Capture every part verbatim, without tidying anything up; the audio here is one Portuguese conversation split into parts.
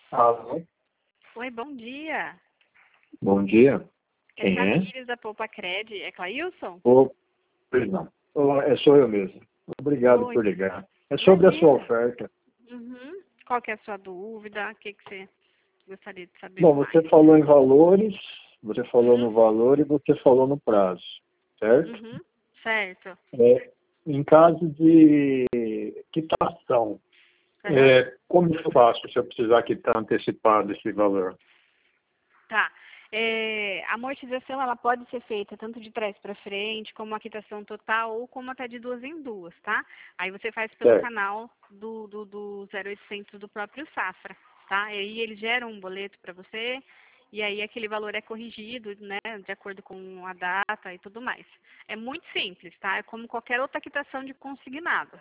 Alô? Oi, bom dia. Bom dia. É Quem é? Tamires da Poupa Cred. É Clailson? Ô, perdão. Ô, é, sou eu mesmo. Obrigado Oi, por ligar. É sobre a sua imagina. oferta. Uhum. Qual que é a sua dúvida? O que, que você gostaria de saber Bom, você mais? falou em valores, você falou Uhum. no valor e você falou no prazo, certo? Uhum. Certo. É, em caso de quitação, Uhum. é, como eu faço se eu precisar quitar antecipado esse valor? Tá. É, a amortização ela pode ser feita tanto de trás para frente, como a quitação total, ou como até de duas em duas, tá? Aí você faz pelo Certo. canal do, do, do zero oitocentos do próprio Safra, tá? E aí eles geram um boleto para você, e aí aquele valor é corrigido, né, de acordo com a data e tudo mais. É muito simples, tá? É como qualquer outra quitação de consignado.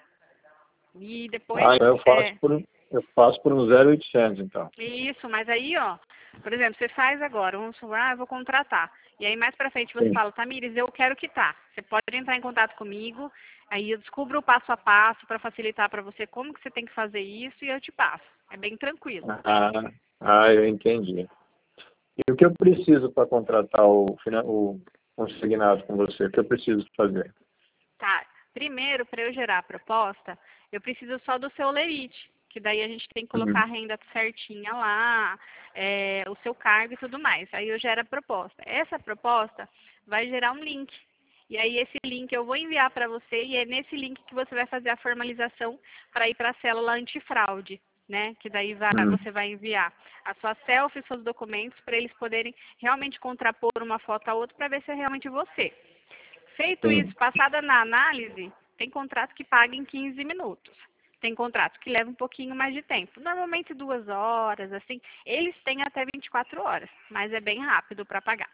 E depois, Ah, então eu faço é, por, eu faço por um zero oitocentos, então. isso, mas aí, ó, por exemplo, você faz agora, vamos falar, ah, eu vou contratar. E aí mais pra frente você Sim. fala, Tamires, eu quero quitar. Você pode entrar em contato comigo, aí eu descubro o passo a passo para facilitar para você como que você tem que fazer isso e eu te passo. É bem tranquilo. Ah, ah, eu entendi. E o que eu preciso para contratar o, fina- o consignado com você? O que eu preciso fazer? Tá. Primeiro, para eu gerar a proposta, eu preciso só do seu lerite, que daí a gente tem que colocar Uhum. a renda certinha lá, é, o seu cargo e tudo mais. Aí eu gero a proposta. Essa proposta vai gerar um link. E aí esse link eu vou enviar para você e é nesse link que você vai fazer a formalização para ir para a célula antifraude, né? Que daí vai- Hum. você vai enviar a sua selfie, seus documentos para eles poderem realmente contrapor uma foto a outra para ver se é realmente você. Feito Sim. isso, passada na análise, tem contrato que paga em quinze minutos. Tem contrato que leva um pouquinho mais de tempo. Normalmente duas horas, assim. Eles têm até vinte e quatro horas, mas é bem rápido para pagar.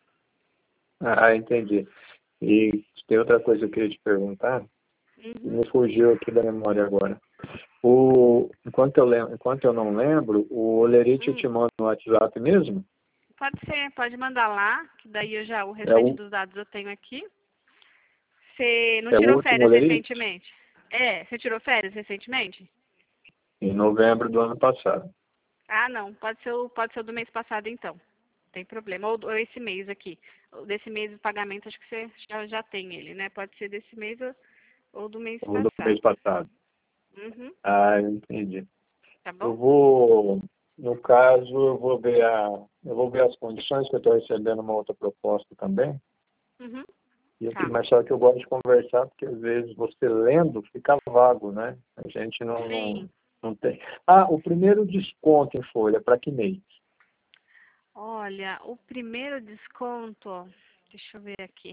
Ah, entendi. E tem outra coisa que eu queria te perguntar, que Uhum. me fugiu aqui da memória agora. O, enquanto, eu lem, enquanto eu não lembro, o Olerite eu te Hum. mando no WhatsApp mesmo? Pode ser, pode mandar lá, que daí eu já, o É restante o, dos dados eu tenho aqui. Você não é o tirou último férias Olerite? recentemente? É, você tirou férias recentemente? Em novembro do ano passado. Ah, não, pode ser o, pode ser o do mês passado então. Tem problema. Ou, ou esse mês aqui. O desse mês o pagamento, acho que você já, já tem ele, né? Pode ser desse mês ou, ou do mês Ou do mês passado. passado. Uhum. Ah, eu entendi. Tá Eu bom? vou, no caso, eu vou ver a, eu vou ver as condições que eu estou recebendo uma outra proposta também. Uhum. E eu, Tá. mas só que eu gosto de conversar porque às vezes você lendo fica vago, né? A gente não, não, Sim. não tem. Ah, o primeiro desconto em folha, para que mês? Olha, o primeiro desconto, ó, deixa eu ver aqui.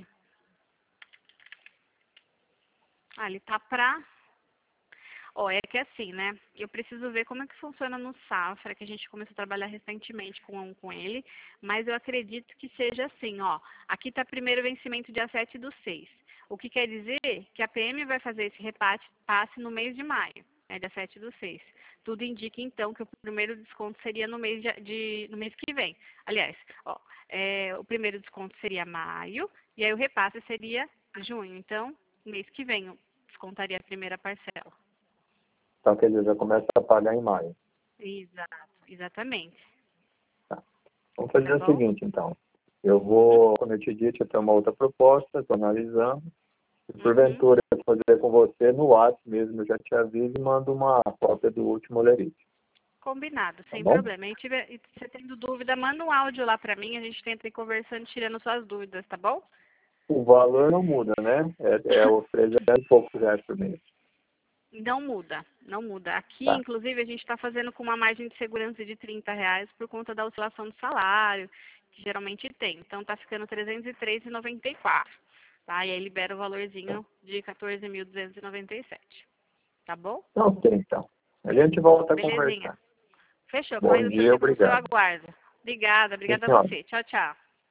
Ah, ele tá pra. Ó, é que assim, né? Eu preciso ver como é que funciona no Safra, que a gente começou a trabalhar recentemente com, com ele, mas eu acredito que seja assim, ó. Aqui tá primeiro vencimento dia sete do seis. O que quer dizer que a P M vai fazer esse repasse passe no mês de maio, né, dia sete do seis. Tudo indica, então, que o primeiro desconto seria no mês, de, de- no mês que vem. Aliás, ó, é, o primeiro desconto seria maio, e aí o repasse seria junho. Então, mês que vem eu descontaria a primeira parcela. Então, quer dizer, já começa a pagar em maio. Exato, exatamente. Tá. Vamos Tá fazer o bom? seguinte, então. Eu Uhum, vou, como eu te disse, eu tenho uma outra proposta, estou analisando. Se uhum. porventura eu fazer com você no WhatsApp mesmo, eu já te aviso e mando uma cópia do último lerite. Combinado, Tá sem bom? problema. E tiver, e você tendo dúvida, manda um áudio lá pra mim, a gente tenta ir conversando, tirando suas dúvidas, tá bom? O valor não muda, né? É, é os trezentos e poucos reais por mês. Não muda, não muda. Aqui, Tá. inclusive, a gente está fazendo com uma margem de segurança de trinta reais por conta da oscilação do salário, que geralmente tem. Então, tá ficando trezentos e três reais e noventa e quatro centavos. Tá? E aí libera o valorzinho de quatorze mil duzentos e noventa e sete. Tá bom? Então, ok, então. A gente volta a Belezinha. conversar. Fechou, Bom Clailson, eu dia, fico no seu obrigado. aguardo. Obrigada, Sim, obrigada a senhora. você. Tchau, tchau.